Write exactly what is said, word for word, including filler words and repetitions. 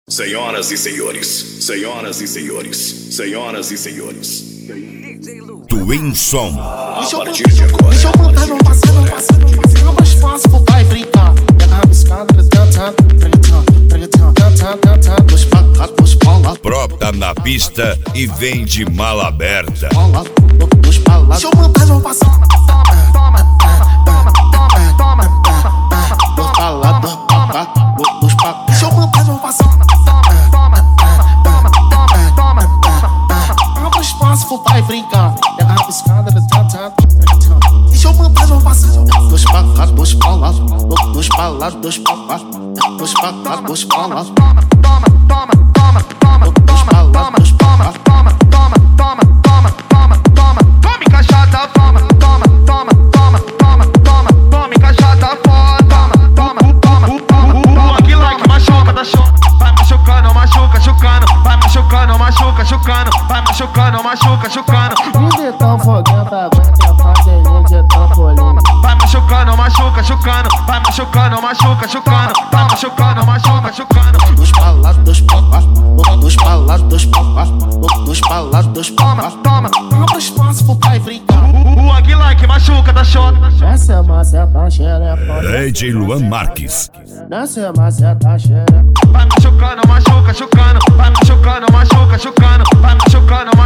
Senhoras e senhores, senhoras e senhores, senhoras e senhores. Twin Som. A partir de agora. Deixa eu contar, não passa, não passa, não passa. Fica mais fácil, vou vai brincar. Pega a biscada, canta, canta, canta, canta. Dois pra cá, dois pra lá. Brota na pista e vem de mala aberta. Dois pra lá. Deixa eu contar, não passa. Toma, toma, toma, toma, toma. Dois pra lá, dois pra cá, dois pra cá. Deixa eu contar, não passa. Vou vai brincar, pega a piscada, tá, deixa eu mandar não passar. Dois pra cá, dois pra lá, dois pra lá, dois pra cá, dois pra cá, dois pra lá. Toma, toma, toma, toma, toma, dois pra lá, dois pra cá. Toma, toma, toma, toma, toma, toma, tome caixada, toma, toma, toma, toma, toma, toma, tome caixada, toma, toma, toma, toma. Aqui lá que machuca, tá show. Vai machucando, machuca, chucando, vai machucando, machuca, chucando, vai machucando, machuca, chucando. De tão foguenta, aguenta fazer de trampolim. Vai machucando, machuca, chucando, vai machucando, machuca, chucando, vai machucando, machuca, chucando. Dois pra lá, dois pra cá, dois pra lá, dois pra cá, dois pra lá, dois pra cá. Toma, toma, abra espaço, vou vai brincar. O Aguilar que machuca, da chota. Desce a maceta, xerepa. D J Luan Marques. Desce a maceta, xerepa. Vai machucando, machuca, chucando, vai machucando, machuca, chucando, vai machucando,